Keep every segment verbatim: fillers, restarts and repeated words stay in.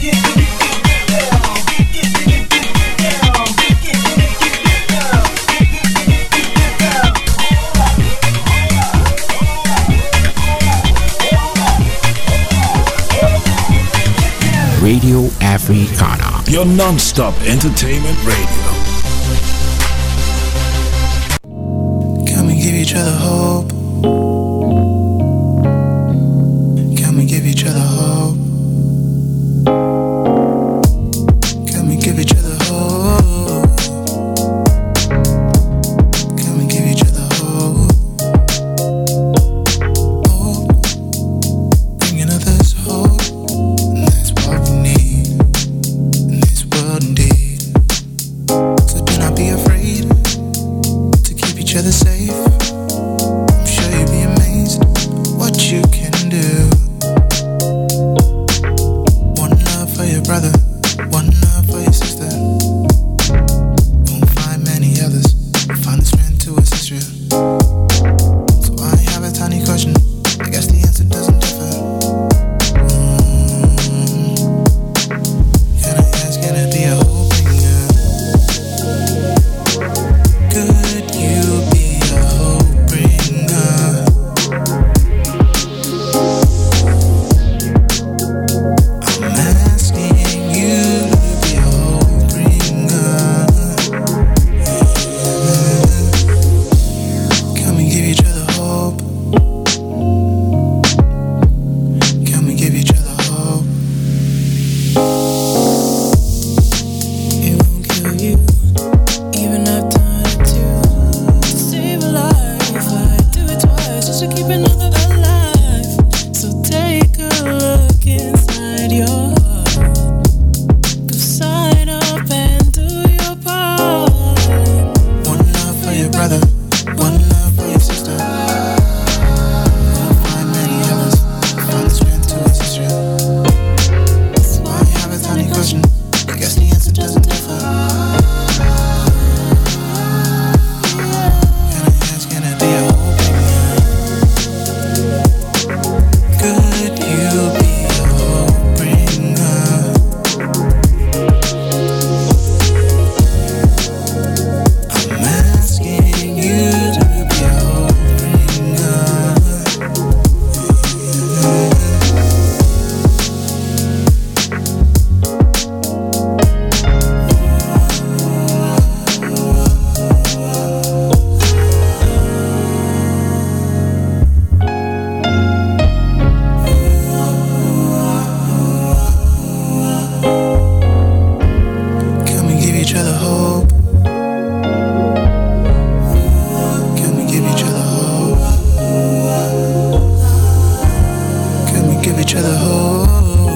Radio Africana, your non-stop entertainment radio. Can we give each other hope? Can we give each other hope? Can we give each other hope? Can we give each other hope? Hope, bringing others hope. That's what we need in this world indeed. So do not be afraid to keep each other safe. I'm sure you'll be amazed what you can do. One love for your brother, one love for your sister. Won't find many others, find the strength to assist you. So I have a tiny question, I guess the answer doesn't differ. Can I ask, can it be a hope bringer? Could you be a hope bringer? I'm asking you to be a hope bringer. Can we give each other hope? Can we give each other hope? It won't kill you, even have time to to save a life. I'd do it twice just to keep another alive. So take a look inside your heart. Go sign up and do your part. One love for your brother, one love for your sister. Won't find many others, find the strength to assist you. So I have a tiny question, I guess the answer doesn't differ. Can I ask, can it be a hope bringer? Could you be a hope bringer? I'm asking you to be a hope bringer. Can we give each other hope? Can we give each other hope? Can we give each other hope?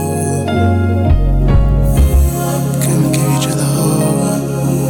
Can we give each other hope?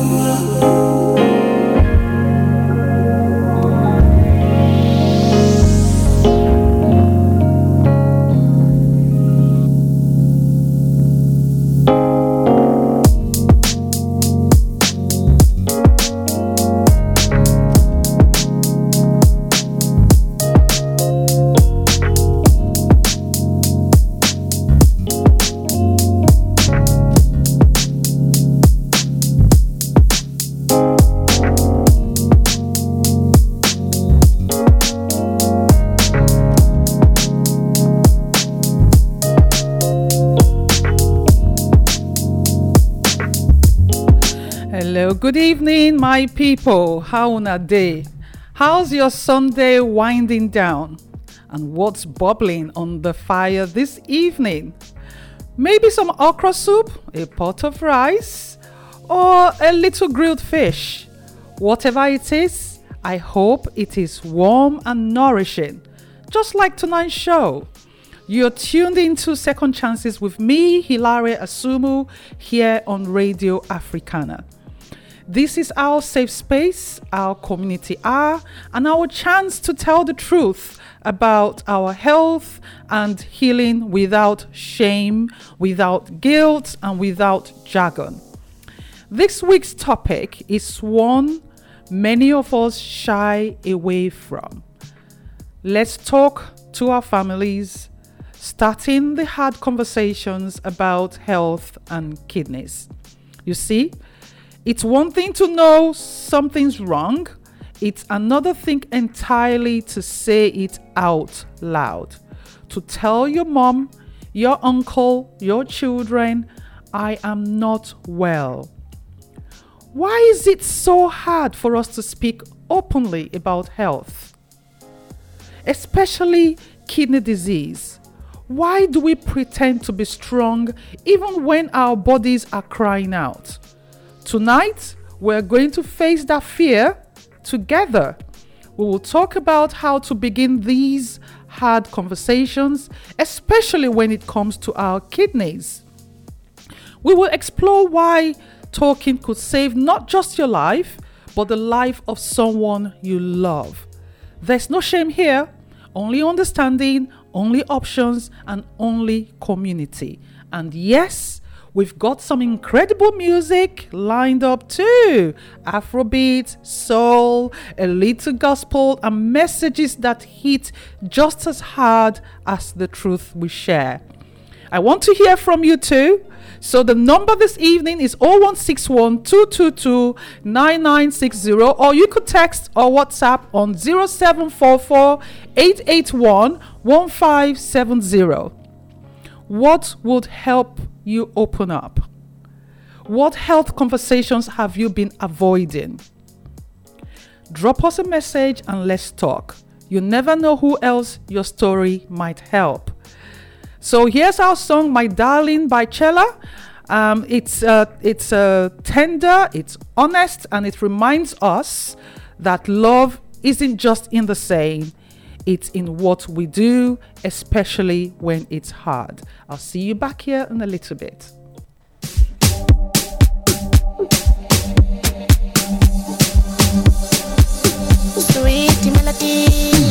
Hello, good evening, my people. How una day? How's your Sunday winding down? And what's bubbling on the fire this evening? Maybe some okra soup, a pot of rice, or a little grilled fish. Whatever it is, I hope it is warm and nourishing, just like tonight's show. You're tuned into Second Chances with me, Hilary Asumu, here on Radio Africana. This is our safe space, our community hour, and our chance to tell the truth about our health and healing without shame, without guilt, and without jargon. This week's topic is one many of us shy away from. Let's talk to our families, starting the hard conversations about health and kidneys. You see, it's one thing to know something's wrong. It's another thing entirely to say it out loud. To tell your mom, your uncle, your children, I am not well. Why is it so hard for us to speak openly about health? Especially kidney disease. Why do we pretend to be strong even when our bodies are crying out? Tonight, we're going to face that fear together. We will talk about how to begin these hard conversations, especially when it comes to our kidneys. We will explore why talking could save not just your life, but the life of someone you love. There's no shame here, only understanding, only options, and only community. And yes, we've got some incredible music lined up too. Afrobeat, soul, a little gospel, and messages that hit just as hard as the truth we share. I want to hear from you too. So the number this evening is zero one six one, two two two, nine nine six zero, or you could text or WhatsApp on zero seven four four, eight eight one, one five seven zero. What would help you open up? What health conversations have you been avoiding? Drop us a message and let's talk. You never know who else your story might help. So here's our song, My Darling by Chella. Um, it's uh, it's uh, tender, it's honest, and it reminds us that love isn't just in the saying, it's in what we do, especially when it's hard. I'll see you back here in a little bit. Sweet melody.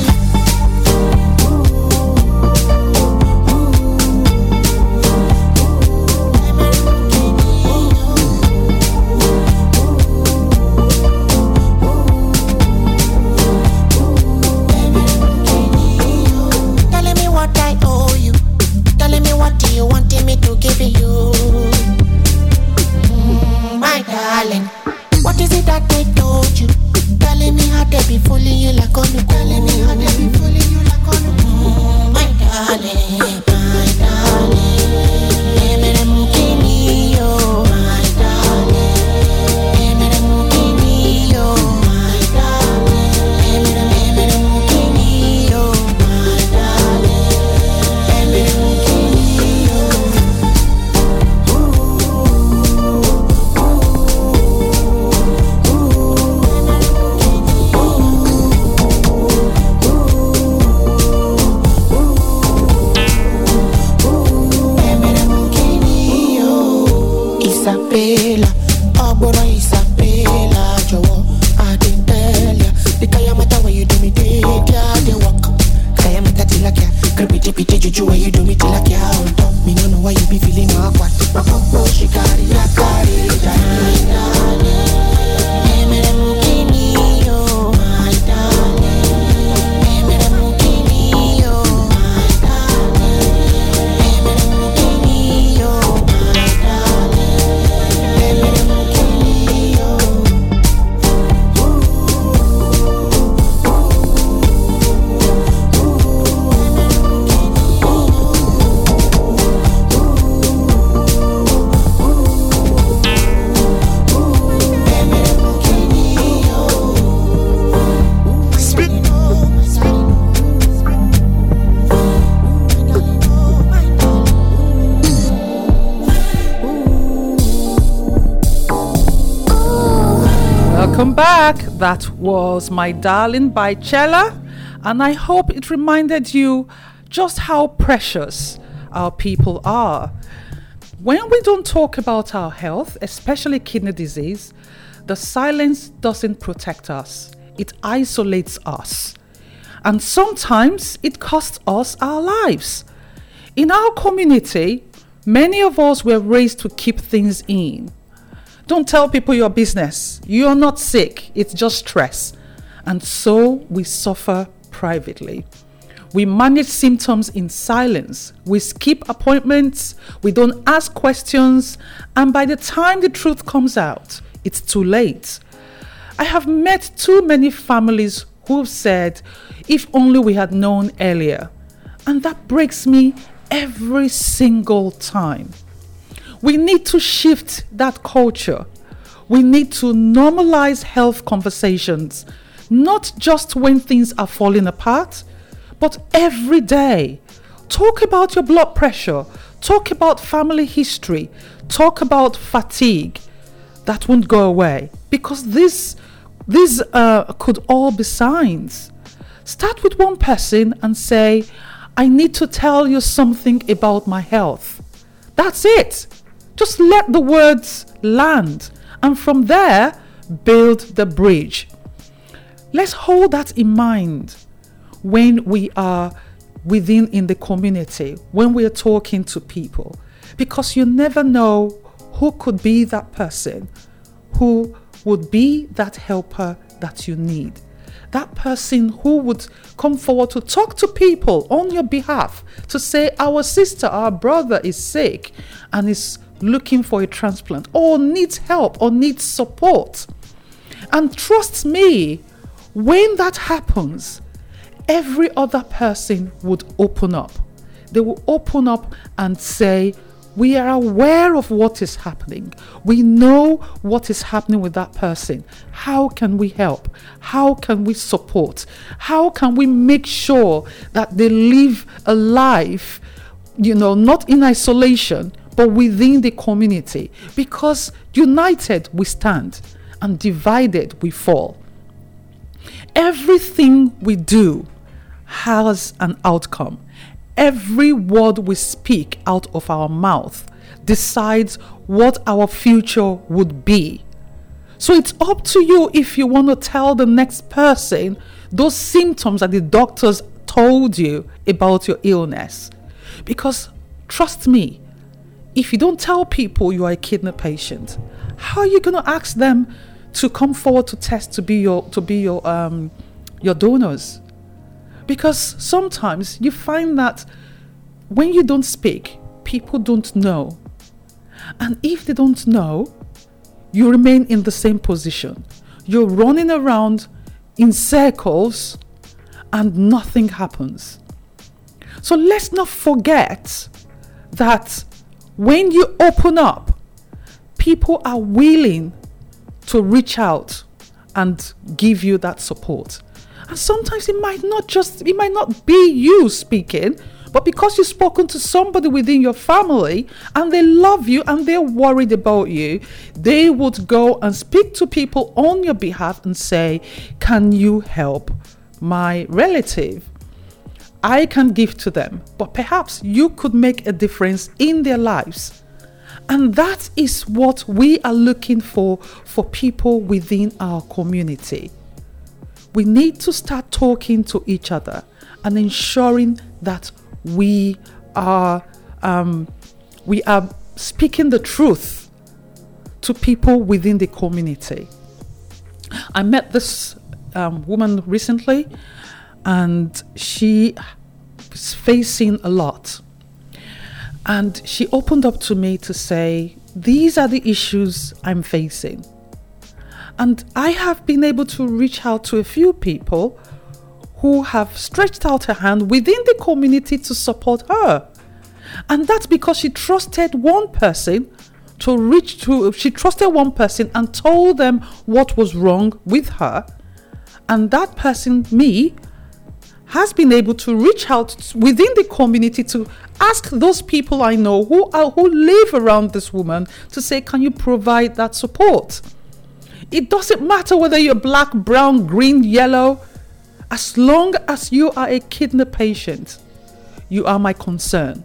Welcome back. That was My Darling by Chella, and I hope it reminded you just how precious our people are. When we don't talk about our health, especially kidney disease, the silence doesn't protect us. It isolates us. And sometimes it costs us our lives. In our community, many of us were raised to keep things in. Don't tell people your business. You're not sick. It's just stress. And so we suffer privately. We manage symptoms in silence. We skip appointments. We don't ask questions. And by the time the truth comes out, it's too late. I have met too many families who've said, if only we had known earlier. And that breaks me every single time. We need to shift that culture. We need to normalize health conversations, not just when things are falling apart, but every day. Talk about your blood pressure. Talk about family history. Talk about fatigue. That won't go away because this, these uh, could all be signs. Start with one person and say, I need to tell you something about my health. That's it. Just let the words land. And from there, build the bridge. Let's hold that in mind when we are within in the community, when we are talking to people, because you never know who could be that person who would be that helper that you need. That person who would come forward to talk to people on your behalf, to say, our sister, our brother is sick and is looking for a transplant, or needs help, or needs support. And trust me, when that happens, every other person would open up. They will open up and say, we are aware of what is happening. We know what is happening with that person. How can we help? How can we support? How can we make sure that they live a life, you know, not in isolation, but within the community? Because united we stand and divided we fall. Everything we do has an outcome. Every word we speak out of our mouth decides what our future would be. So it's up to you if you want to tell the next person those symptoms that the doctors told you about your illness. Because trust me, if you don't tell people you are a kidney patient, how are you going to ask them to come forward to test to be your to be your um your donors? Because sometimes you find that when you don't speak, people don't know. And if they don't know, you remain in the same position. You're running around in circles and nothing happens. So let's not forget that when you open up, people are willing to reach out and give you that support. And sometimes it might not just, it might not be you speaking, but because you've spoken to somebody within your family and they love you and they're worried about you, they would go and speak to people on your behalf and say, can you help my relative? I can give to them, but perhaps you could make a difference in their lives. And that is what we are looking for for people within our community. We need to start talking to each other and ensuring that we are um, we are speaking the truth to people within the community. I met this um, woman recently, and she was facing a lot. And she opened up to me to say, these are the issues I'm facing. And I have been able to reach out to a few people who have stretched out a hand within the community to support her. And that's because she trusted one person to reach to, she trusted one person and told them what was wrong with her. And that person, me, has been able to reach out within the community to ask those people I know who are, who live around this woman to say, can you provide that support? It doesn't matter whether you're black, brown, green, yellow. As long as you are a kidney patient, you are my concern.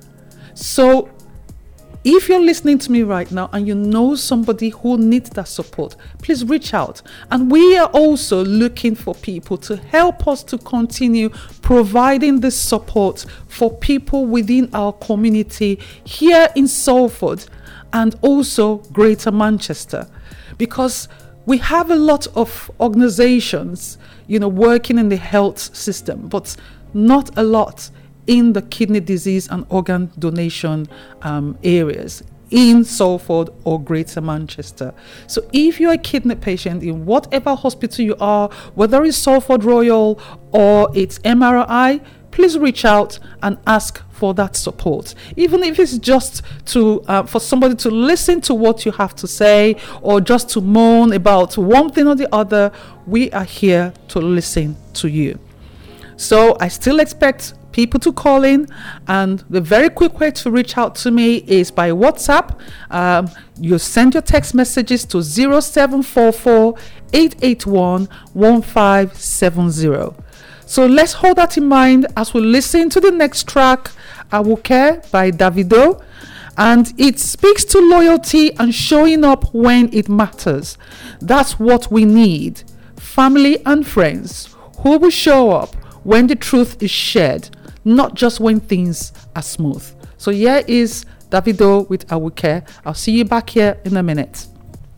So if you're listening to me right now and you know somebody who needs that support, please reach out. And we are also looking for people to help us to continue providing this support for people within our community here in Salford and also Greater Manchester. Because we have a lot of organizations, you know, working in the health system, but not a lot in the kidney disease and organ donation um, areas in Salford or Greater Manchester. So if you're a kidney patient in whatever hospital you are, whether it's Salford Royal or it's M R I, please reach out and ask for that support. Even if it's just to uh, for somebody to listen to what you have to say, or just to moan about one thing or the other, we are here to listen to you. So I still expect people to call in, and the very quick way to reach out to me is by WhatsApp. Um, you send your text messages to zero seven four four, eight eight one, one five seven zero. So let's hold that in mind as we listen to the next track, Awuke by Davido. And it speaks to loyalty and showing up when it matters. That's what we need. Family and friends who will show up when the truth is shared, not just when things are smooth. So here is Davido with Awuke. I'll see you back here in a minute.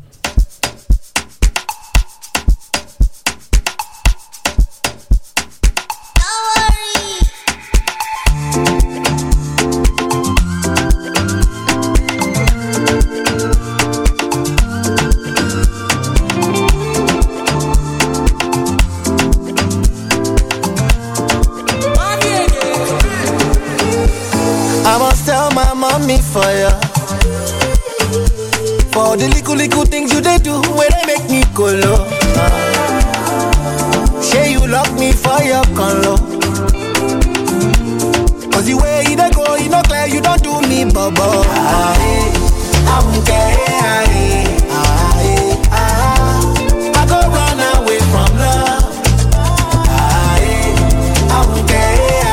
Me for ya, for the little little things you they do when they make me go low. Uh, say you lock me for your color, cause the way you they go, you know clear, you don't do me bubble. I won't care. I go run away from love. I won't care.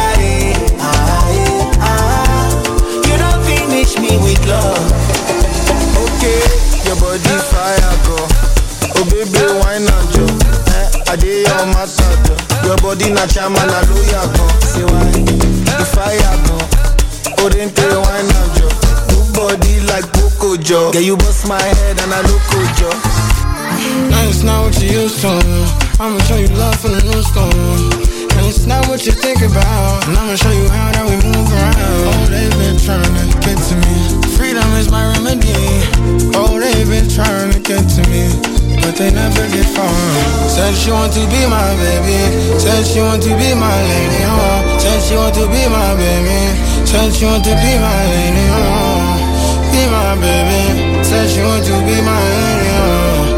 Me with love. Okay, your body fire go. Oh baby, why not you? Eh, I did your matter. Your body not chairman, I know ya go. See why? The fire go. Oh then tell why not you? Good body like Coco Joe. Yeah, you bust my head and I look good Joe. Now it's not what you used to. I'ma show you love from the new school. And it's not what you think about. And I'ma show you how that we move around. Oh, they've been trying to get to me. Freedom is my remedy. Oh, they've been trying to get to me, but they never get far. Said she want to be my baby. Said she want to be my lady. Oh, said she want to be my baby. Said she want to be my lady. Oh, be my baby. Said she want to be my lady. Oh.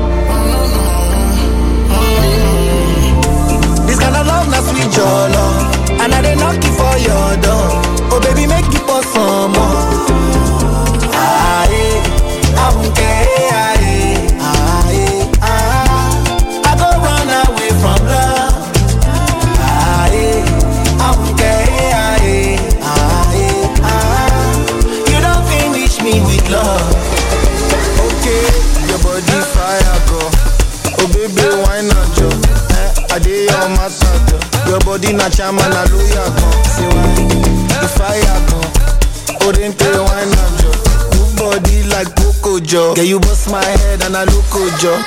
This kind of love, not sweet your love. And I they knock you for your door. Oh baby, make you pour some more. Aye, I won't care. Aye, aye, aye. I go run away from love. Aye, I won't care. Aye, aye, aye. You don't finish me with love. Okay, your body fire go. Oh baby, why not you? I did your matter. Your body not chairman, I know ya go. See why? The fire go. Oh then tell why not you? Good body like Coco Joe. Yeah, you bust my head and I look good Joe.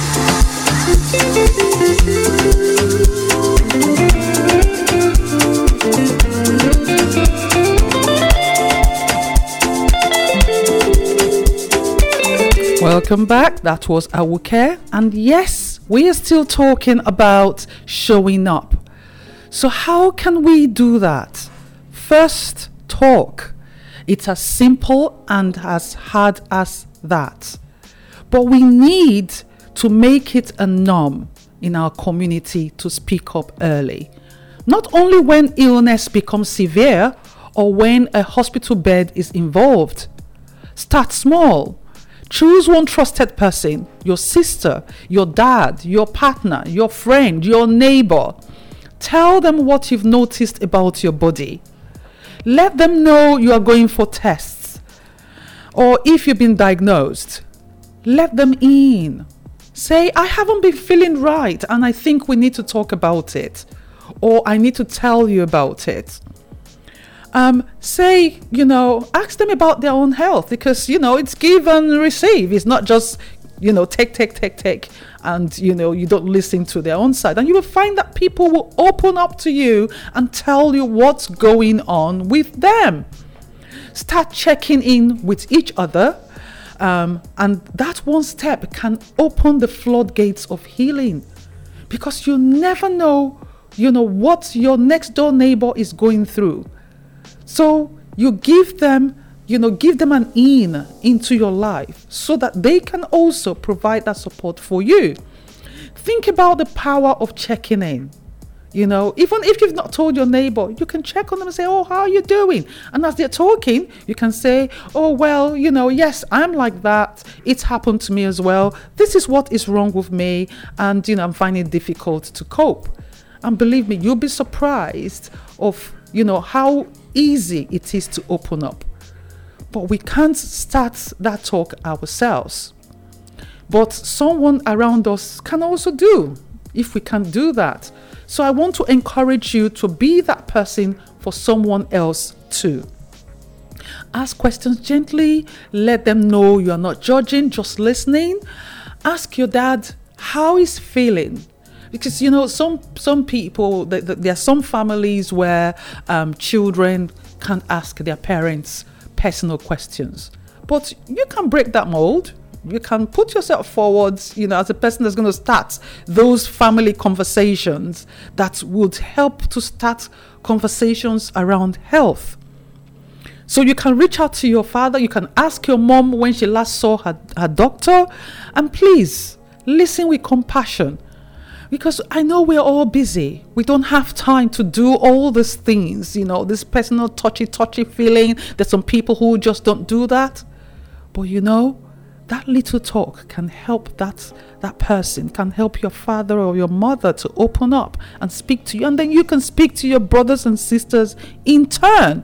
Welcome back. That was Awuke, and yes, we are still talking about showing up. So how can we do that? First, talk. It's as simple and as hard as that. But we need to make it a norm in our community to speak up early. Not only when illness becomes severe or when a hospital bed is involved. Start small. Choose one trusted person, your sister, your dad, your partner, your friend, your neighbor. Tell them what you've noticed about your body. Let them know you are going for tests. Or if you've been diagnosed, let them in. Say, I haven't been feeling right and I think we need to talk about it. Or I need to tell you about it. Um, say, you know, ask them about their own health, because, you know, it's give and receive. It's not just you know, take, take, take, take, and, you know, you don't listen to their own side. And you will find that people will open up to you and tell you what's going on with them. Start checking in with each other. Um, and that one step can open the floodgates of healing, because you never know, you know, what your next door neighbor is going through. So you give them, you know, give them an in into your life so that they can also provide that support for you. Think about the power of checking in. You know, even if you've not told your neighbor, you can check on them and say, oh, how are you doing? And as they're talking, you can say, oh, well, you know, yes, I'm like that. It's happened to me as well. This is what is wrong with me. And, you know, I'm finding it difficult to cope. And believe me, you'll be surprised of, you know, how easy it is to open up. But we can't start that talk ourselves. But someone around us can also do, if we can do that. So I want to encourage you to be that person for someone else too. Ask questions gently. Let them know you are not judging, just listening. Ask your dad how he's feeling. Because, you know, some some people, there are some families where um, children can't ask their parents personal questions. But you can break that mold. You can put yourself forward, you know, as a person that's going to start those family conversations that would help to start conversations around health. So you can reach out to your father. You can ask your mom when she last saw her, her doctor. And please, listen with compassion. Because I know we're all busy. We don't have time to do all these things, you know, this personal touchy-touchy feeling. There's some people who just don't do that. But you know, that little talk can help that, that person, can help your father or your mother to open up and speak to you. And then you can speak to your brothers and sisters in turn.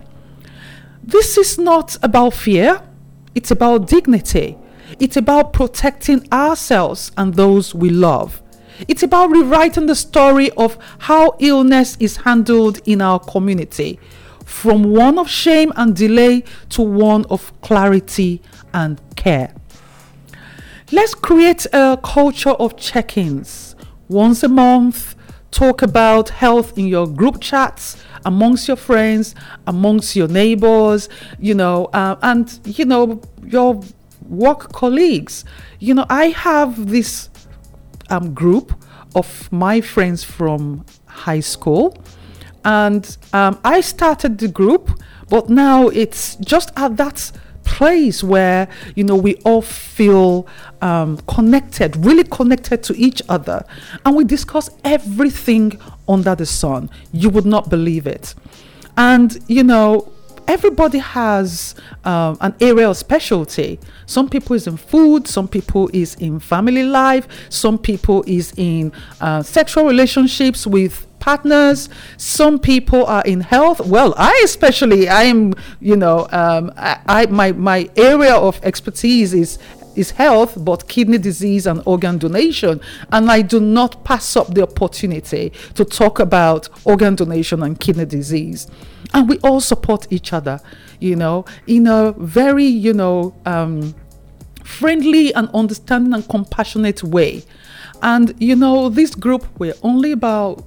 This is not about fear. It's about dignity. It's about protecting ourselves and those we love. It's about rewriting the story of how illness is handled in our community, from one of shame and delay to one of clarity and care. Let's create a culture of check-ins. Once a month, talk about health in your group chats, amongst your friends, amongst your neighbors, you know, uh, and, you know, your work colleagues. You know, I have this um, group of my friends from high school, and um, I started the group, but now it's just at that place where, you know, we all feel um, connected, really connected to each other, and we discuss everything under the sun. You would not believe it. And, you know, everybody has um, an area of specialty. Some people is in food, some people is in family life, some people is in uh, sexual relationships with partners, some people are in health. Well, I especially, I am, you know, um, I, I my my area of expertise is is health, but kidney disease and organ donation. And I do not pass up the opportunity to talk about organ donation and kidney disease. And we all support each other, you know, in a very, you know, um, friendly and understanding and compassionate way. And, you know, this group, we're only about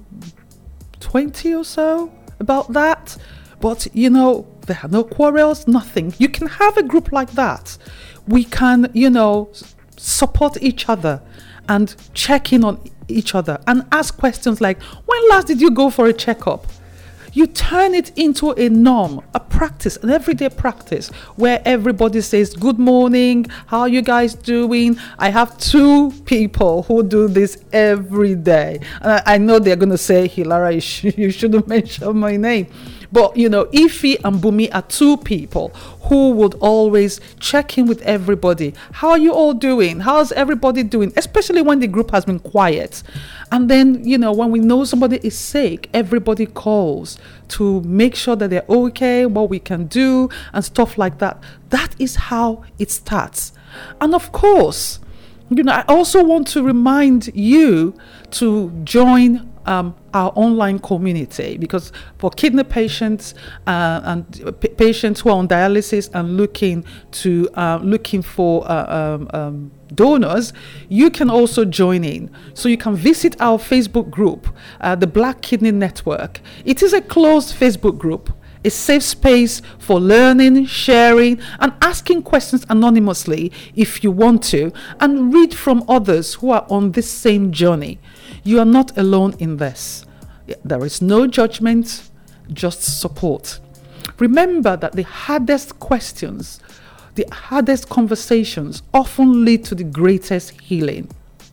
twenty or so, about that. But, you know, there are no quarrels, nothing. You can have a group like that. We can, you know, support each other and check in on each other and ask questions like, when last did you go for a checkup? You turn it into a norm, a practice, an everyday practice where everybody says, good morning, how are you guys doing? I have two people who do this every day. And I, I know they're going to say, Hilara, you, sh- you shouldn't mention my name. But, you know, Ify and Bumi are two people who would always check in with everybody. How are you all doing? How's everybody doing? Especially when the group has been quiet. And then, you know, when we know somebody is sick, everybody calls to make sure that they're okay, what we can do, and stuff like that. That is how it starts. And of course, you know, I also want to remind you to join um, our online community, because for kidney patients uh, and p- patients who are on dialysis and looking to uh, looking for uh, um, um, donors, you can also join in. So you can visit our Facebook group, uh, the Black Kidney Network. It is a closed Facebook group, a safe space for learning, sharing, and asking questions anonymously if you want to, and read from others who are on this same journey. You are not alone in this. There is no judgment, just support. Remember that the hardest questions, the hardest conversations often lead to the greatest healing.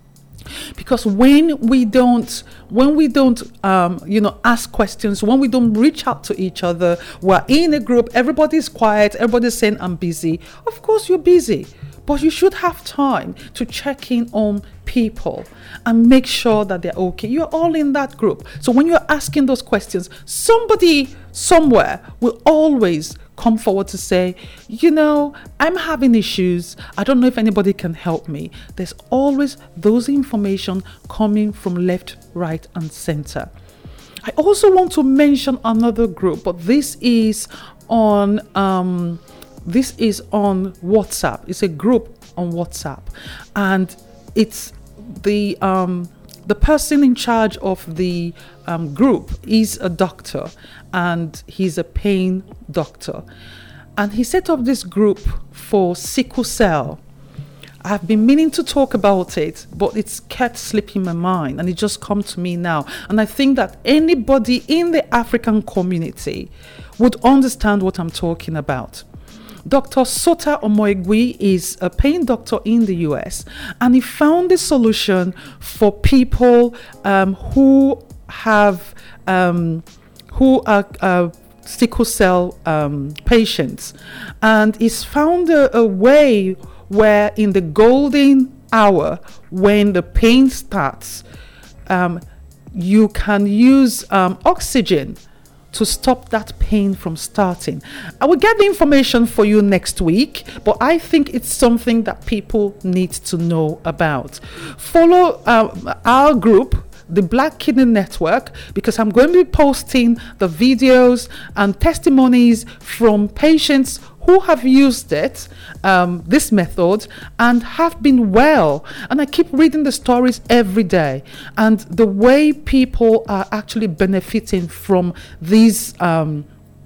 Because when we don't, when we don't, um, you know, ask questions, when we don't reach out to each other, we're in a group, everybody's quiet, everybody's saying, I'm busy. Of course you're busy, but you should have time to check in on people and make sure that they're okay. You're all in that group. So when you're asking those questions, somebody somewhere will always come forward to say, you know, I'm having issues. I don't know if anybody can help me. There's always those information coming from left, right, and center. I also want to mention another group, but this is on um, this is on WhatsApp. It's a group on WhatsApp, and it's the um, the person in charge of the um, group is a doctor, and he's a pain doctor, and he set up this group for sickle cell. I've been meaning to talk about it, but it's kept slipping my mind, and it just come to me now. And I think that anybody in the African community would understand what I'm talking about. Doctor Sota Omoigui is a pain doctor in the U S, and he found a solution for people um, who have um, who are uh, sickle cell um, patients, and he's found a, a way where in the golden hour when the pain starts, um, you can use um, oxygen to stop that pain from starting. I will get the information for you next week, but I think it's something that people need to know about. Follow uh, our group, the Black Kidney Network, because I'm going to be posting the videos and testimonies from patients who have used it, um, this method, and have been well. And I keep reading the stories every day, and the way people are actually benefiting from these um,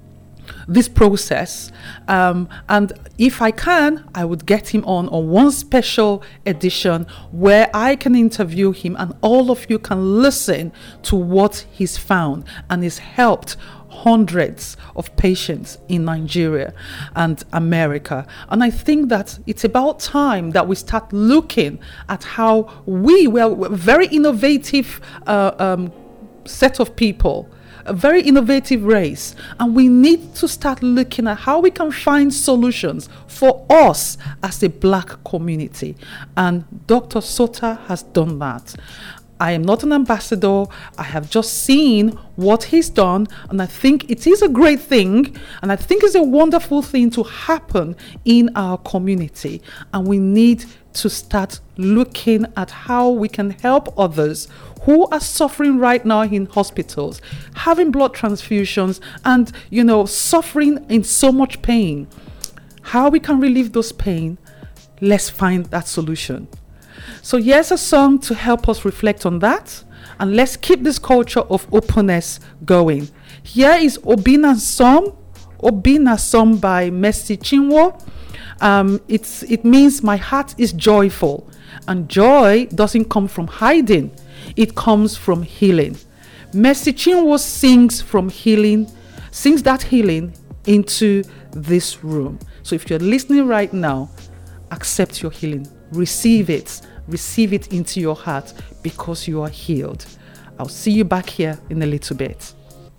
this process. Um, and if I can, I would get him on on one special edition where I can interview him, and all of you can listen to what he's found, and he's helped hundreds of patients in Nigeria and America. And I think that it's about time that we start looking at how we, well, we're a very innovative uh, um, set of people, a very innovative race, and we need to start looking at how we can find solutions for us as a Black community. And Doctor Sota has done that. I am not an ambassador. I have just seen what he's done, and I think it is a great thing, and I think it's a wonderful thing to happen in our community. And we need to start looking at how we can help others who are suffering right now in hospitals, having blood transfusions, and, you know, suffering in so much pain. How we can relieve those pain, let's find that solution. So here's a song to help us reflect on that, and let's keep this culture of openness going. Here is Obina Som, Obina Som by Mercy Chinwo. Um, it's it means my heart is joyful, and joy doesn't come from hiding; it comes from healing. Mercy Chinwo sings from healing, sings that healing into this room. So if you're listening right now, accept your healing, receive it. Receive it into your heart, because you are healed. I'll see you back here in a little bit.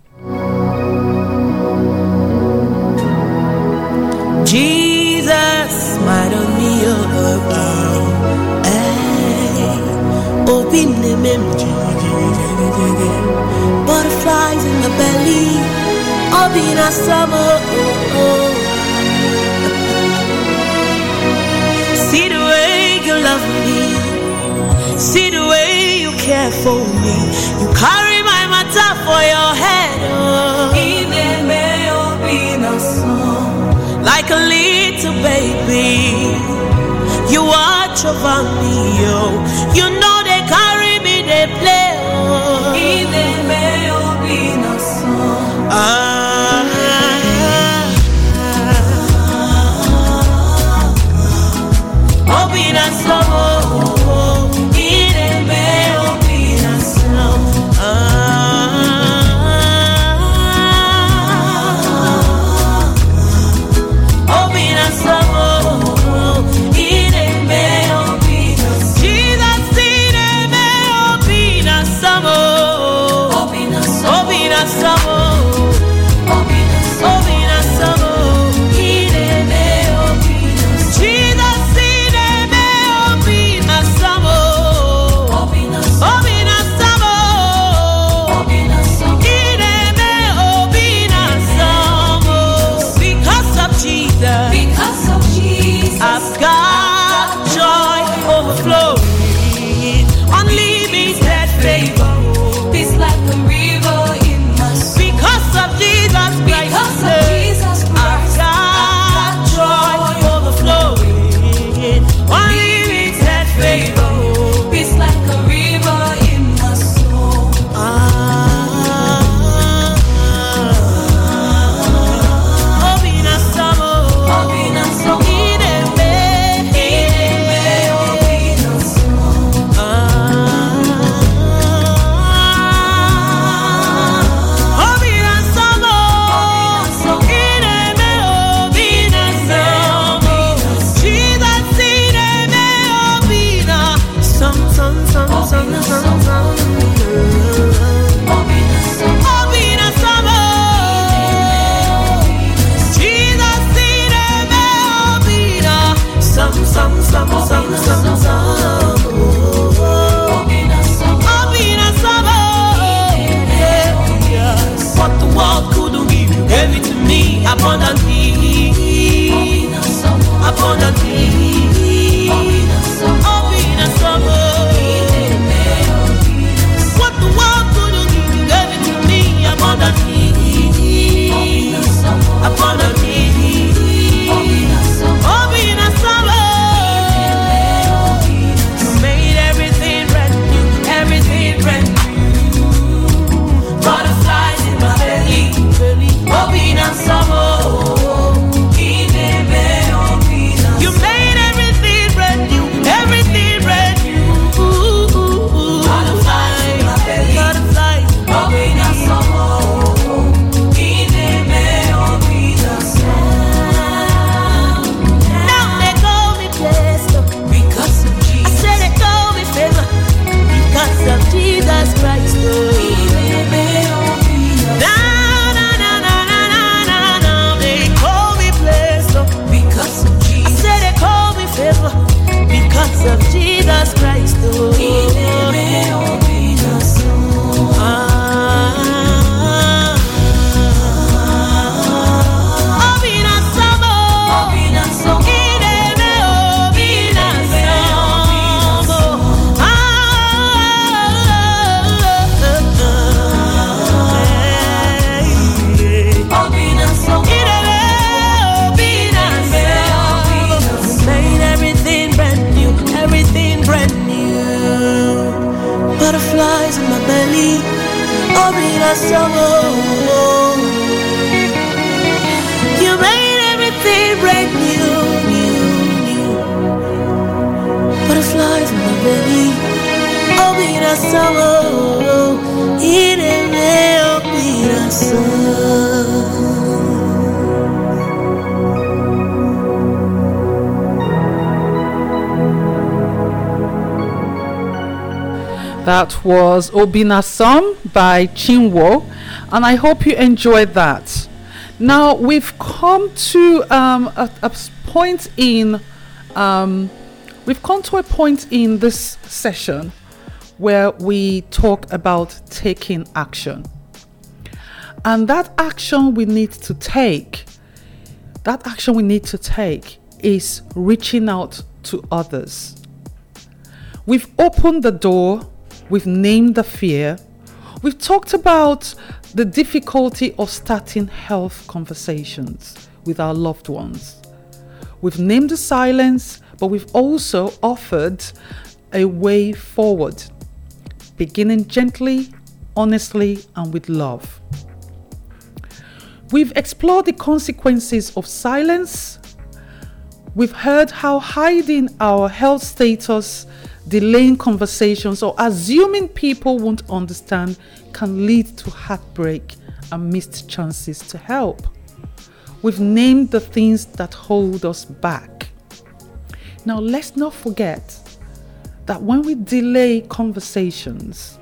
Jesus, might on me open the memory. Butterflies in the belly, open a summer. See the way you love me. See the way you care for me. You carry baby. You watch over me, yo. You know they carry me, they play. Oh. Ah. Obina Samo. That was Obinasom by Chinwo, and I hope you enjoyed that. Now we've come to um, a, a point in um, we've come to a point in this session where we talk about taking action, and that action we need to take, that action we need to take is reaching out to others. We've opened the door. We've named the fear. We've talked about the difficulty of starting health conversations with our loved ones. We've named the silence, but we've also offered a way forward, beginning gently, honestly, and with love. We've explored the consequences of silence. We've heard how hiding our health status, delaying conversations, or assuming people won't understand can lead to heartbreak and missed chances to help. We've named the things that hold us back. Now, let's not forget that when we delay conversations,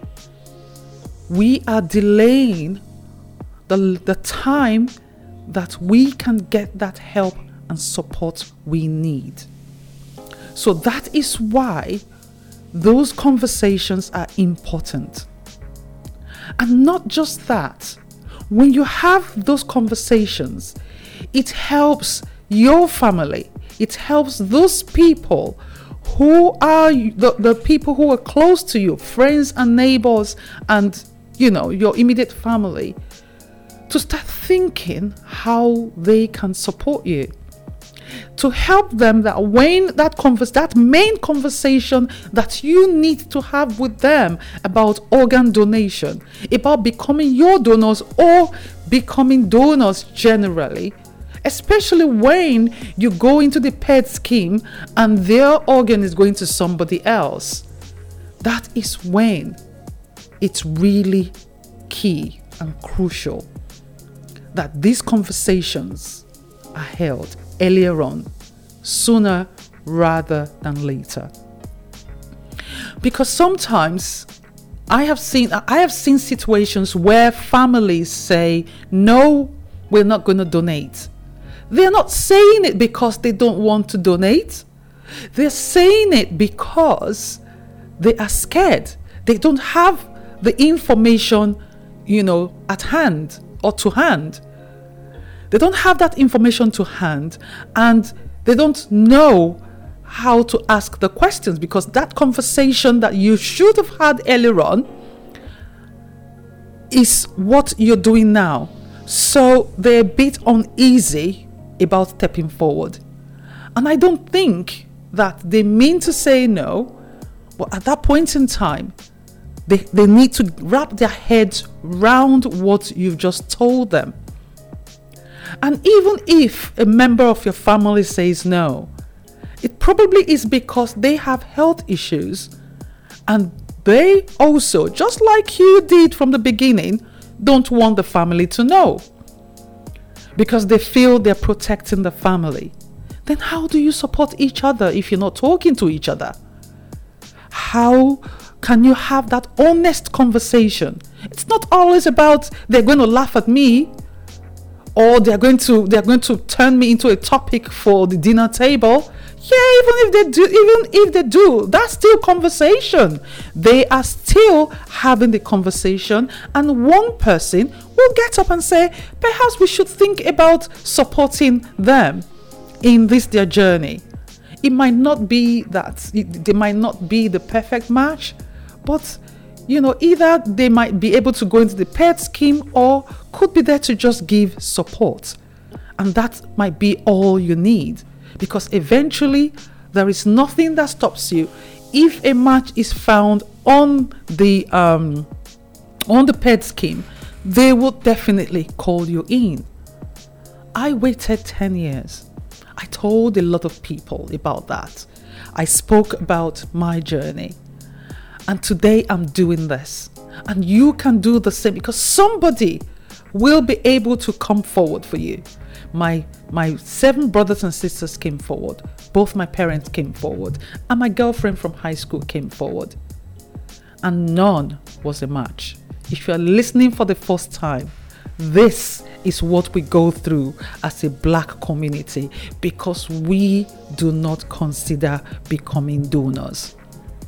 we are delaying the, the time that we can get that help and support we need. So that is why those conversations are important. And not just that, when you have those conversations, it helps your family. It helps those people who are the, the people who are close to you, friends and neighbors and, you know, your immediate family, to start thinking how they can support you. To help them that when that converse, that main conversation that you need to have with them about organ donation, about becoming your donors or becoming donors generally, especially when you go into the pet scheme and their organ is going to somebody else, that is when it's really key and crucial that these conversations are held earlier on, sooner rather than later. Because sometimes I have seen I have seen situations where families say, no, we're not going to donate. They're not saying it because they don't want to donate. They're saying it because they are scared. They don't have the information, you know, at hand or to hand. They don't have that information to hand, and they don't know how to ask the questions, because that conversation that you should have had earlier on is what you're doing now. So they're a bit uneasy about stepping forward. And I don't think that they mean to say no, but at that point in time, they, they need to wrap their heads round what you've just told them. And even if a member of your family says no, it probably is because they have health issues, and they also, just like you did from the beginning, don't want the family to know because they feel they're protecting the family. Then how do you support each other if you're not talking to each other? How can you have that honest conversation? It's not always about they're going to laugh at me, or they're going to they're going to turn me into a topic for the dinner table. Yeah, even if they do, even if they do, that's still conversation. They are still having the conversation, and one person will get up and say, perhaps we should think about supporting them in this their journey. It might not be that it, they might not be the perfect match, but you know, either they might be able to go into the pet scheme or could be there to just give support. And that might be all you need, because eventually there is nothing that stops you. If a match is found on the um, on the pet scheme, they will definitely call you in. I waited ten years. I told a lot of people about that. I spoke about my journey. And today I'm doing this. And you can do the same, because somebody will be able to come forward for you. My my seven brothers and sisters came forward. Both my parents came forward. And my girlfriend from high school came forward. And none was a match. If you are listening for the first time, this is what we go through as a black community, because we do not consider becoming donors.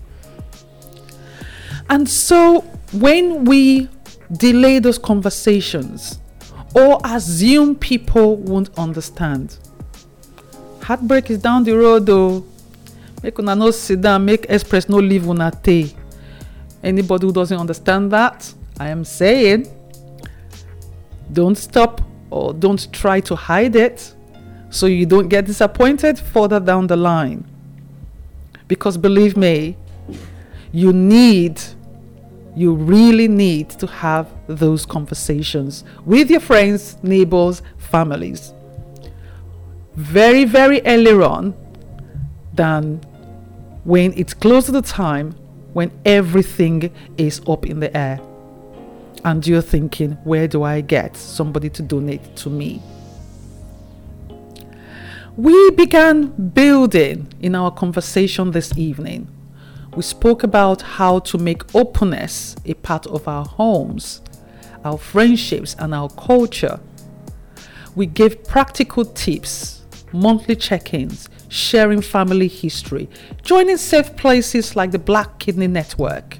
And so when we delay those conversations or assume people won't understand, heartbreak is down the road though. Make una no sit down, make express no leave una tay. Anybody who doesn't understand that, I am saying, don't stop or don't try to hide it. so you don't get disappointed further down the line. Because believe me, you need, you really need to have those conversations with your friends, neighbors, families. Very, very early on than when it's close to the time when everything is up in the air. And you're thinking, where do I get somebody to donate to me? We began building in our conversation this evening. We spoke about how to make openness a part of our homes, our friendships, and our culture. We gave practical tips, monthly check-ins, sharing family history, joining safe places like the Black Kidney Network.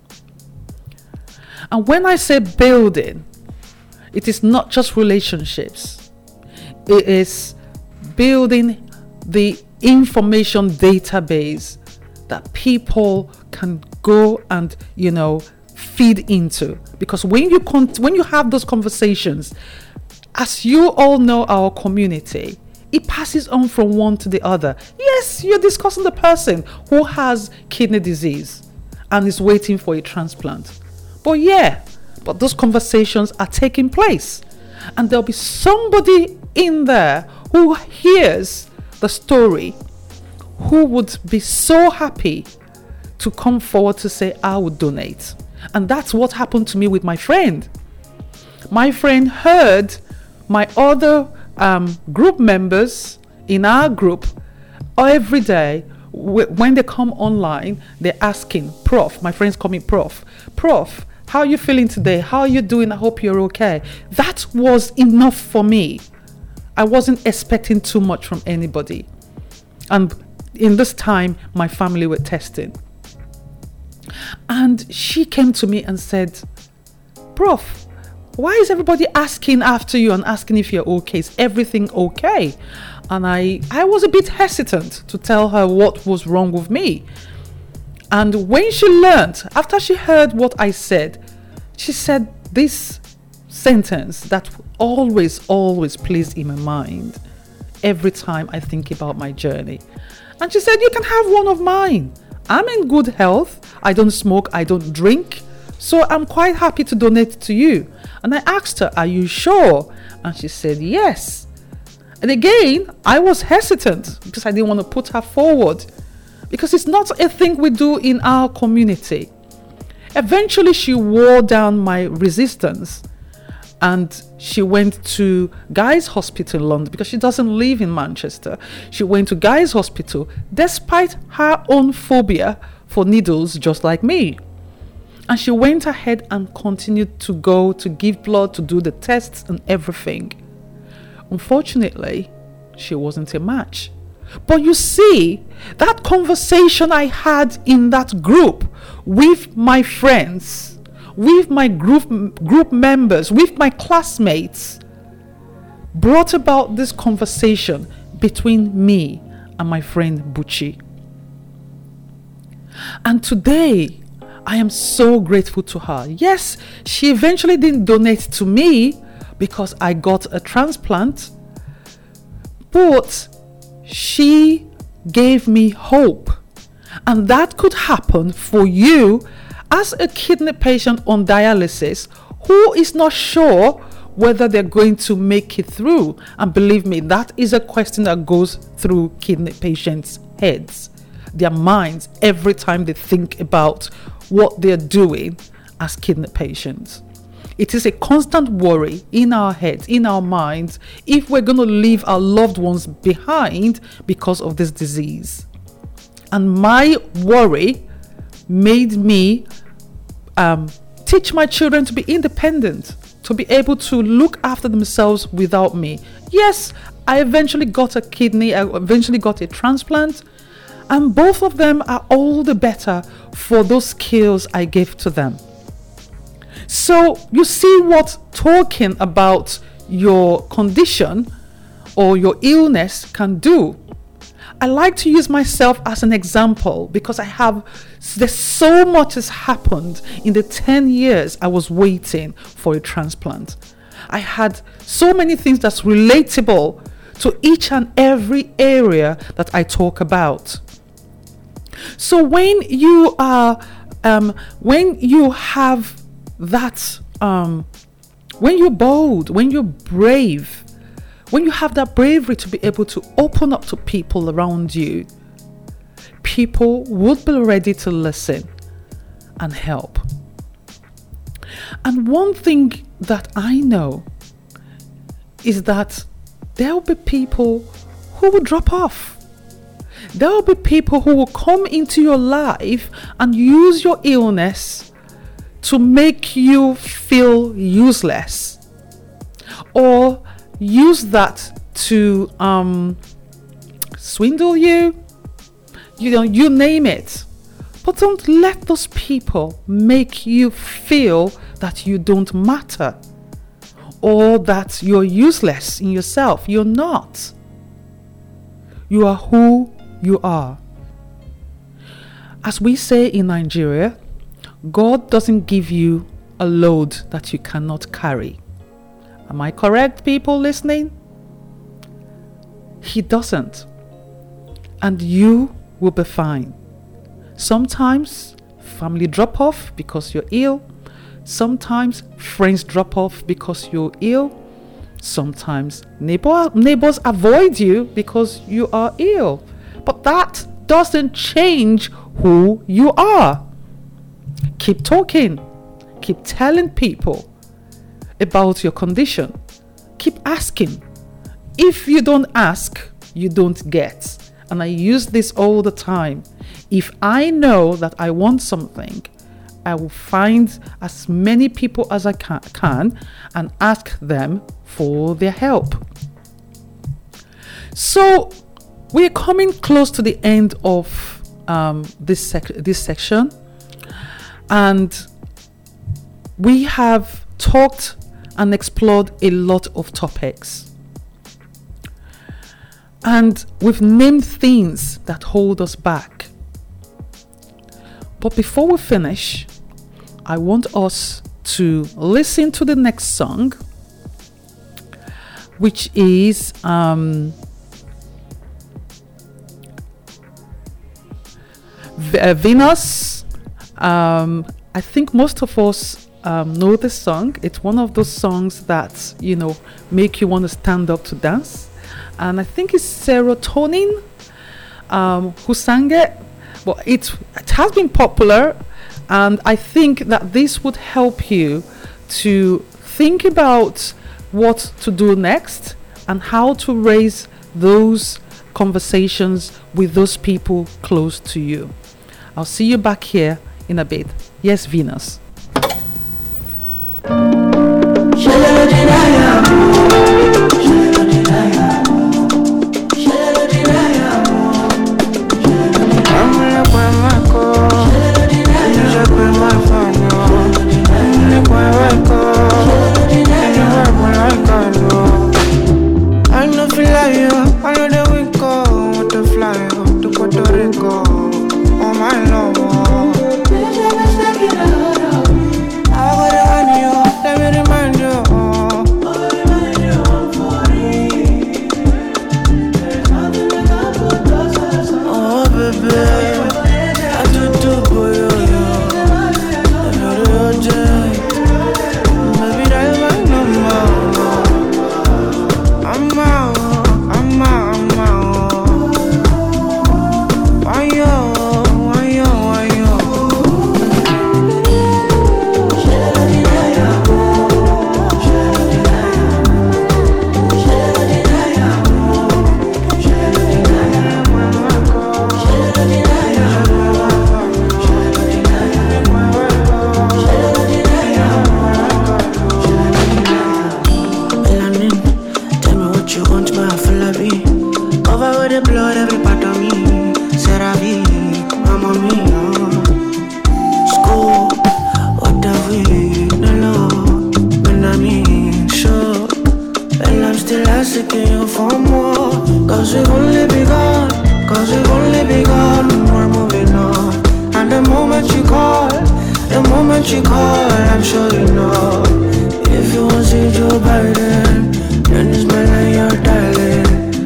And when I say building, it is not just relationships. It is building the information database that people can go and, you know, feed into. Because when you con- when you have those conversations, as you all know our community, it passes on from one to the other. Yes, you're discussing the person who has kidney disease and is waiting for a transplant. But yeah, but those conversations are taking place. And there'll be somebody in there who hears the story, who would be so happy to come forward to say, I would donate. And that's what happened to me with my friend. My friend heard my other um, group members in our group every day, w- when they come online, they're asking, Prof, my friends call me Prof, Prof, how are you feeling today? How are you doing? I hope you're okay. That was enough for me. I wasn't expecting too much from anybody. And in this time, my family were testing. And she came to me and said, Prof, why is everybody asking after you and asking if you're okay? Is everything okay? And I, I was a bit hesitant to tell her what was wrong with me. And when she learned, after she heard what I said, she said this sentence that always, always plays in my mind every time I think about my journey. And she said, you can have one of mine. I'm in good health. I don't smoke. I don't drink. So I'm quite happy to donate to you. And I asked her, are you sure? And she said, yes. And again, I was hesitant because I didn't want to put her forward, because it's not a thing we do in our community. Eventually, she wore down my resistance and she went to Guy's Hospital in London because she doesn't live in Manchester. She went to Guy's Hospital despite her own phobia for needles, just like me. And she went ahead and continued to go to give blood, to do the tests and everything. Unfortunately, she wasn't a match. But you see, that conversation I had in that group with my friends, with my group group members, with my classmates, brought about this conversation between me and my friend Buchi. And today, I am so grateful to her. Yes, she eventually didn't donate to me because I got a transplant, but she gave me hope. And that could happen for you as a kidney patient on dialysis who is not sure whether they're going to make it through. And believe me, that is a question that goes through kidney patients' heads, their minds, every time they think about what they're doing as kidney patients. It is a constant worry in our heads, in our minds, if we're going to leave our loved ones behind because of this disease. And my worry made me um, teach my children to be independent, to be able to look after themselves without me. Yes, I eventually got a kidney, I eventually got a transplant, and both of them are all the better for those skills I gave to them. So you see what talking about your condition or your illness can do. I like to use myself as an example because I have, there's so much has happened in the ten years I was waiting for a transplant. I had so many things that's relatable to each and every area that I talk about. So when you are, um, when you have that, um, when you're bold, when you're brave, when you have that bravery to be able to open up to people around you, people would be ready to listen and help. And one thing that I know is that there will be people who will drop off. There will be people who will come into your life and use your illness to make you feel useless, or use that to um, swindle you, you know, you name it. But don't let those people make you feel that you don't matter, or that you're useless in yourself. You're not. You are who you are. As we say in Nigeria, God doesn't give you a load that you cannot carry. Am I correct, people listening? He doesn't. And you will be fine. Sometimes family drop off because you're ill. Sometimes friends drop off because you're ill. Sometimes neighbor, neighbors avoid you because you are ill. But that doesn't change who you are. Keep talking. Keep telling people about your condition. Keep asking. If you don't ask, you don't get. And I use this all the time. If I know that I want something, I will find as many people as I can, can and ask them for their help. So we're coming close to the end of um, this sec- this section, and we have talked and explored a lot of topics, and we've named things that hold us back. But before we finish, I want us to listen to the next song, which is um, v- uh, Venus. Um, I think most of us um, know this song. It's one of those songs that, you know, make you want to stand up to dance. And I think it's Serotonin um, who sang it. But it, it has been popular, and I think that this would help you to think about what to do next and how to raise those conversations with those people close to you. I'll see you back here in a bit. Yes, Venus. I know feel like you, I know that we go, want to fly up to Puerto Rico, oh my love. I gotta run you, let me remind you. Oh baby, I do do for you, I know the object, baby that's my number. I'm out, I'm out, I'm out. Why yo, why yo, why yo? Melanin, tell me what you want, my Falabi. Cover with the blood, every part of me. Seravi, Mamma Mia. School, what have we? No love, when I mean, sure. And I'm still asking you for more. Cause we've only begun, cause we've only begun. We're moving on. And the moment you call, the moment you call, I'm sure you know. If you want to see Joe Biden, then it's my line you're dialing.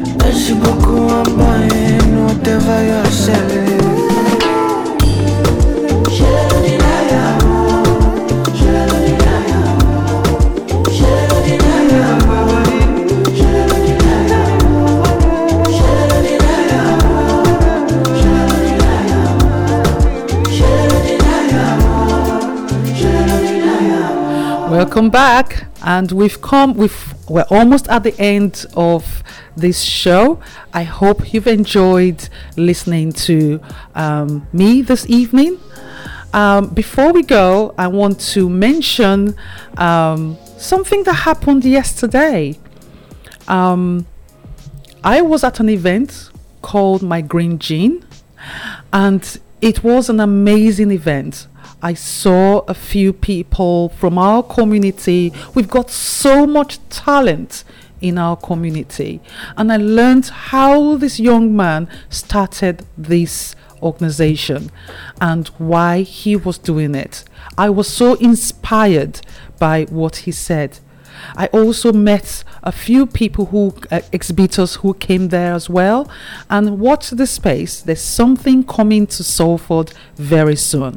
Welcome back, and we've come. We've we're almost at the end of this show. I hope you've enjoyed listening to um, me this evening. Um, before we go, I want to mention um, something that happened yesterday. Um, I was at an event called My Green Gene, and it was an amazing event. I saw a few people from our community. We've got so much talent in our community, and I learned how this young man started this organization and why he was doing it. I was so inspired by what he said. I also met a few people who uh, exhibitors who came there as well, and watch the space. There's something coming to Salford very soon.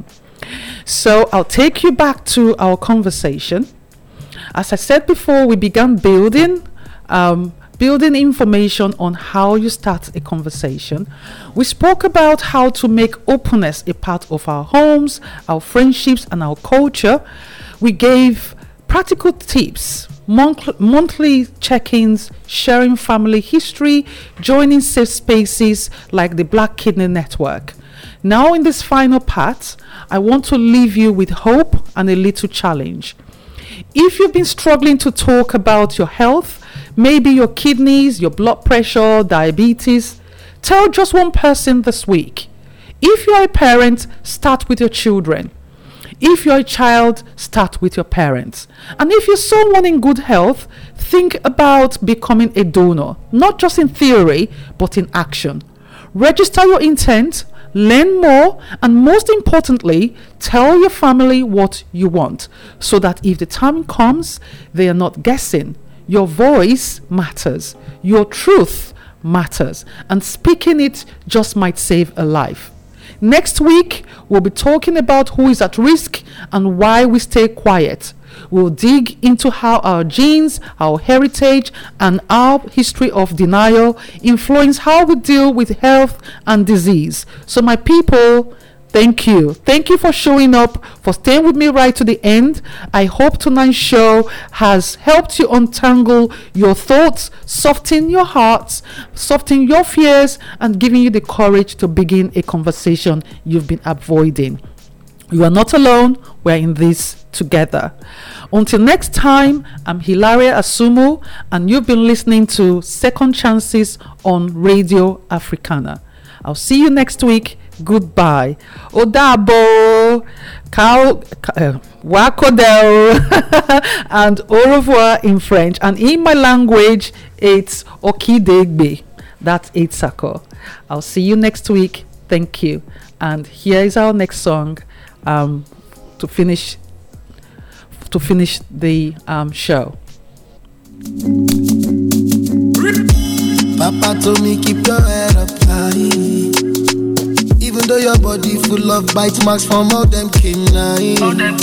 So I'll take you back to our conversation. As I said before, we began building um, building information on how you start a conversation. We spoke about how to make openness a part of our homes, our friendships, and our culture. We gave practical tips, month- monthly check-ins, sharing family history, joining safe spaces like the Black Kidney Network. Now in this final part, I want to leave you with hope and a little challenge. If you've been struggling to talk about your health, maybe your kidneys, your blood pressure, diabetes, tell just one person this week. If you're a parent, start with your children. If you're a child, start with your parents. And if you're someone in good health, think about becoming a donor, not just in theory, but in action. Register your intent, learn more, and most importantly, tell your family what you want, so that if the time comes, they are not guessing. Your voice matters. Your truth matters. And speaking it just might save a life. Next week, we'll be talking about who is at risk and why we stay quiet. We'll dig into how our genes, our heritage, and our history of denial influence how we deal with health and disease. So my people, thank you. Thank you for showing up, for staying with me right to the end. I hope tonight's show has helped you untangle your thoughts, soften your hearts, soften your fears, and giving you the courage to begin a conversation you've been avoiding. You are not alone. We're in this together. Until next time, I'm Hilaria Asumu, and you've been listening to Second Chances on Radio Africana. I'll see you next week. Goodbye. Odabo, Kao, uh, Wakodel, and au revoir in French. And in my language, it's Okidegbe. That's Itsako. I'll see you next week. Thank you. And here is our next song um, to finish to finish the um, show. Papa told me keep your head up high. Even though your body full of bite marks from all them canines.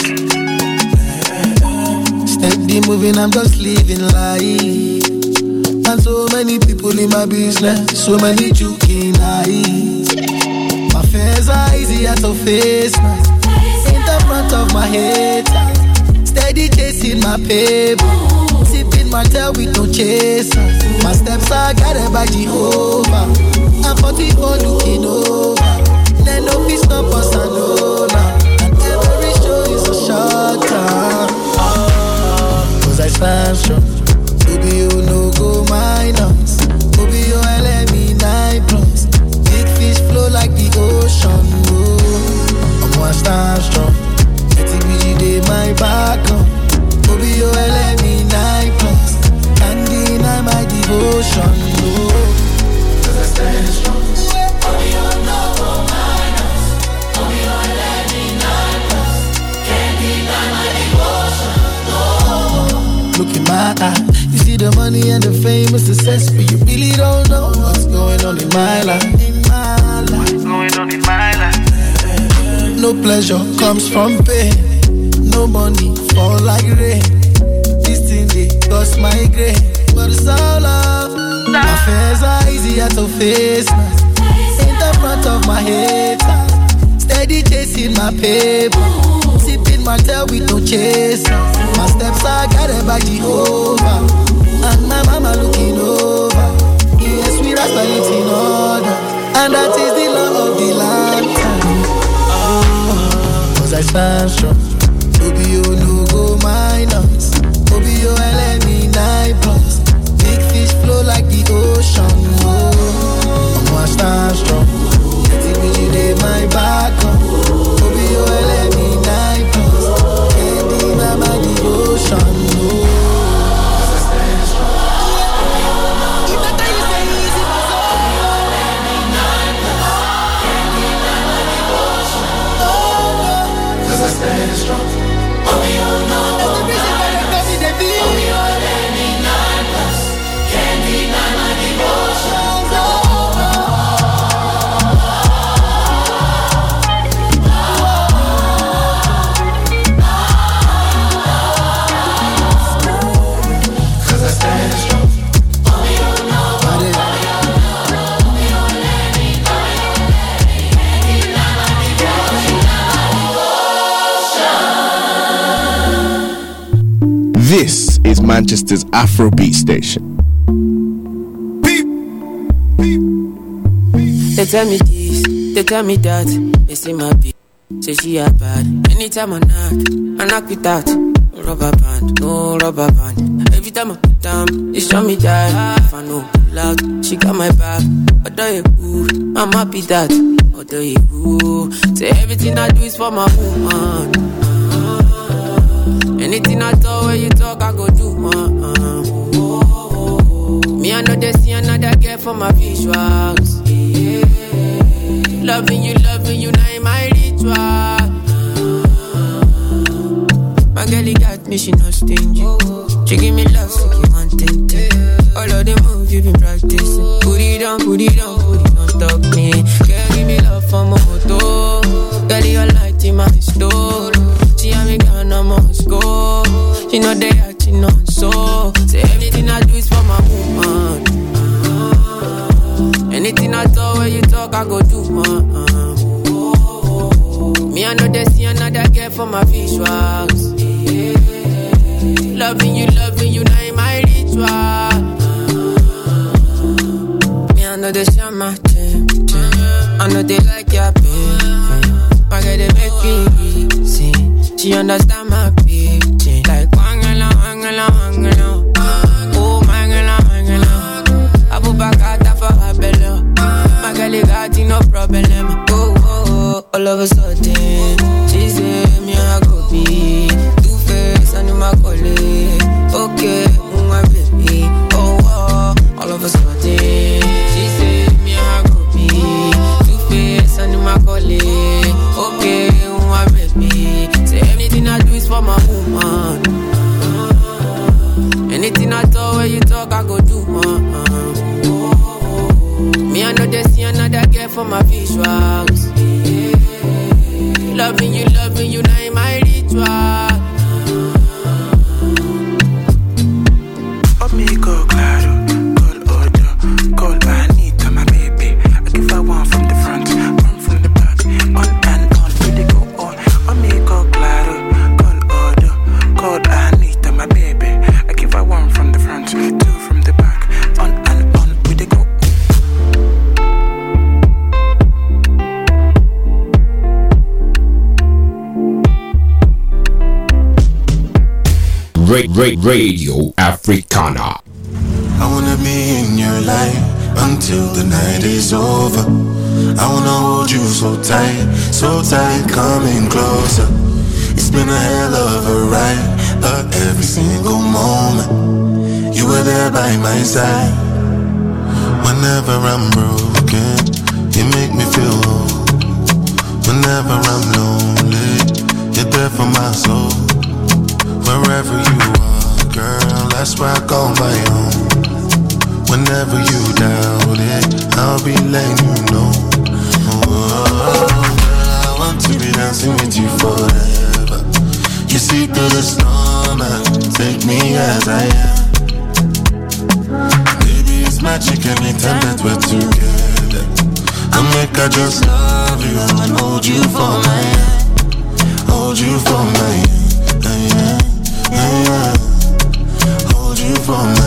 Steady moving, I'm just living life. And so many people in my business, so many joking eyes. My fears are easier to face now. In the front of my head, steady chasing my paper. Sipping my tail with no chaser. My steps are guided by Jehovah. I'm forty-four looking over. Let no peace stop us, I know now. And every show is a short time. Oh, cause I stand strong. Baby, you no go minus. Baby, you let me nine plus. Big fish flow like the ocean. Oh, I'm one stand strong. Letty B G day my back up. Baby, you let me nine plus. Can't deny my devotion. Oh, cause I stand strong. Baby, you no go minus. Baby, you let me nine plus. Can't deny my devotion. Oh, look in my eye. You see the money and the fame and success, but you really don't know what's going on in my life. In my life. What's going on in my life? No pleasure comes from pain. No money fall like rain. This thing they cost my grain, but it's all love. My fears are easier to face now. In the front of my head, steady chasing my paper. Sipping my tail with no chase. My steps are guided by Jehovah, and my mama looking over. Yes, we rise by it in order, and that is the law of the land. Oh, cause I stand strong. Obi O no go minus. Obi O L M E nine plus. Big fish flow like the ocean. Oh, I'm a stand strong. T B G dey my back up. Obi O L M E nine plus. Candy na my devotion. Oh, cause I stand strong. If that time you say easy, Obi O L M E nine plus. Candy na my devotion. Oh, cause I stand strong. Obi O no. That's the reason why they call me the beat. Obi O L M E nine plus. Candy na my devotion. This is Manchester's Afrobeat station. They tell me this, they tell me that. They say my bitch, say she a bad. Anytime I knock, I knock with that. No rubber band, no rubber band. Every time I put down, they show me that. If I know loud, she got my back. Although you cool, I'm happy that. Although you cool, say everything I do is for my woman. Anything I talk, when you talk, I go do. Uh, uh. Me, I know they see another girl for my visuals. Yeah. Loving you, loving you, now in my ritual. Uh, my girl, got me, she not stingy. She give me love, she keep on thinking. All of the moves you been practicing. Put it on, put it on, put it on, talk me. Girl, give me love for my moto. Girl, you're light in my store. She and me gone, I must go. She know they acting on so. Say everything I do is for my woman. uh, Anything I talk, when you talk, I go do. uh, uh. Me, I know they see another girl for my visuals. Yeah. Loving you, loving you, now in my ritual. uh, Me, I know they share my gym. I know they like your pain. My girl, they make me sing. She understand my pitching. Like wangala, wangala, wangala. Oh, mangala, mangala. I put back out for her belly. My girl, got no problem. Oh, oh, oh, all of a sudden she say me I go be Two Face and my colleague. Okay, my baby. Oh, oh, all of a sudden she say me I go be Two Face and my colleague. Okay, my baby. Say anything I do is for my woman. Anything I talk, when you talk, I go do. Uh-uh. Me, I know they see another girl for my visuals. Yeah. Loving you, loving you, now in my ritual. Amigo, claro, call order, call Anita, my baby. I give her one from the front, one from the back, on and on, really go on. Amigo, claro, call order, call Anita, my baby. I give her one from the front, two from the back, on and on, really go. Radio Africana. I wanna be in your life until the night is over. I wanna hold you so tight, so tight, coming closer. It's been a hell of a ride, but every single moment you were there by my side. Whenever I'm broken, you make me feel whole. Whenever I'm lonely, you're there for my soul. Wherever you are, girl, that's where I call my own. Whenever you doubt it, I'll be letting you know. Oh, girl, I want to be dancing with you forever. You see through the storm and take me as I am. Baby, it's magic anytime that we're together. I'll make I just love you and hold you for my hand. Hold you for my for my